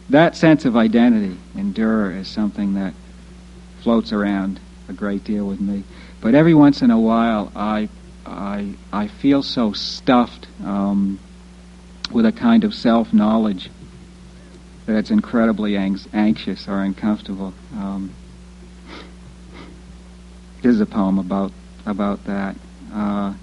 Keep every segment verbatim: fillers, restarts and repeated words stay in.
that sense of identity in Dürer is something that floats around a great deal with me. But every once in a while, I I I feel so stuffed um, with a kind of self-knowledge that it's incredibly ang- anxious or uncomfortable. Um, this is a poem about about that. Uh,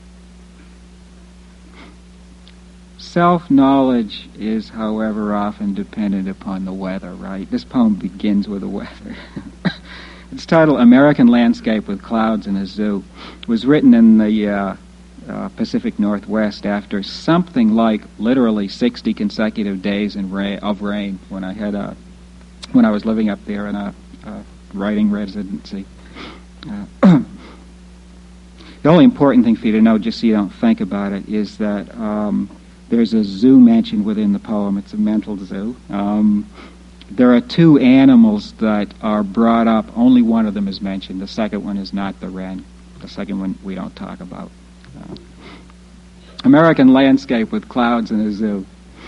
self-knowledge is, however, often dependent upon the weather, right? This poem begins with the weather. It's titled American Landscape with Clouds in a Zoo. It was written in the uh, uh, Pacific Northwest after something like literally sixty consecutive days in ra- of rain when I had a, when I was living up there in a, a writing residency. Uh, the only important thing for you to know, just so you don't think about it, is that um, there's a zoo mentioned within the poem. It's a mental zoo. Um, There are two animals that are brought up. Only one of them is mentioned. The second one is not the wren. The second one we don't talk about. Uh, American Landscape with Clouds in a Zoo.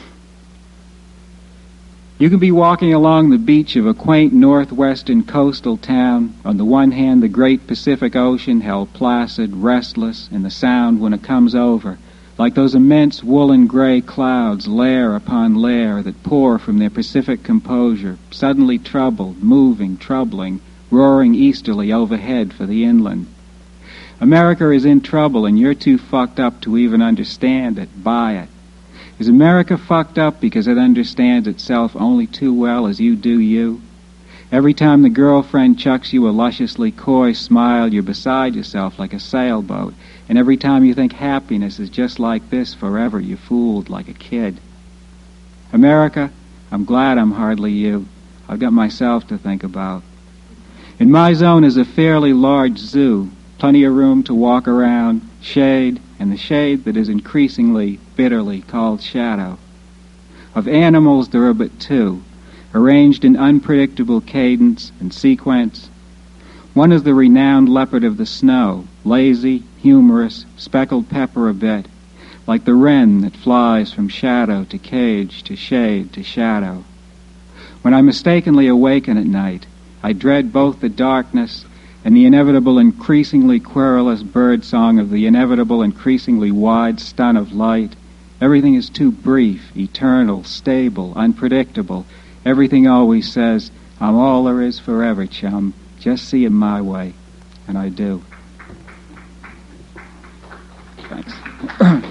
You can be walking along the beach of a quaint northwestern coastal town. On the one hand, the great Pacific Ocean held placid, restless, in the sound when it comes over, like those immense woolen gray clouds, layer upon layer, that pour from their Pacific composure, suddenly troubled, moving, troubling, roaring easterly overhead for the inland. America is in trouble, and you're too fucked up to even understand it, buy it. Is America fucked up because it understands itself only too well as you do you? Every time the girlfriend chucks you a lusciously coy smile, you're beside yourself like a sailboat. And every time you think happiness is just like this forever, you're fooled like a kid. America, I'm glad I'm hardly you. I've got myself to think about. In my zone is a fairly large zoo, plenty of room to walk around, shade, and the shade that is increasingly, bitterly called shadow. Of animals there are but two, arranged in unpredictable cadence and sequence. One is the renowned leopard of the snow, lazy, humorous, speckled pepper a bit, like the wren that flies from shadow to cage to shade to shadow. When I mistakenly awaken at night, I dread both the darkness and the inevitable increasingly querulous bird song of the inevitable increasingly wide stun of light. Everything is too brief, eternal, stable, unpredictable. Everything always says, I'm all there is forever, chum. Just see it my way. And I do. Thanks.